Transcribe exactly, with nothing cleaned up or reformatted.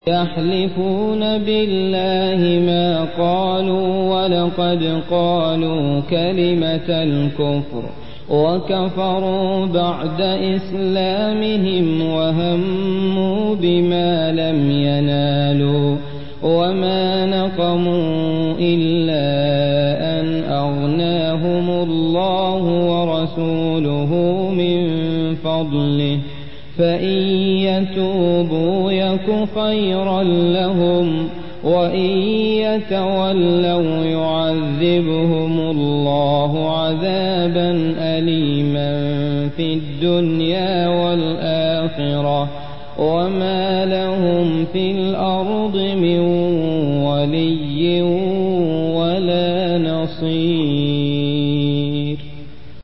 يحلفون بالله ما قالوا ولقد قالوا كلمة الكفر وكفروا بعد إسلامهم وهموا بما لم ينالوا وما نقموا إلا أن أغناهم الله ورسوله من فضله فإن يتوبوا يك خيرا لهم وإن يتولوا يعذبهم الله عذابا أليما في الدنيا والآخرة وما لهم في الأرض من ولي ولا نصير.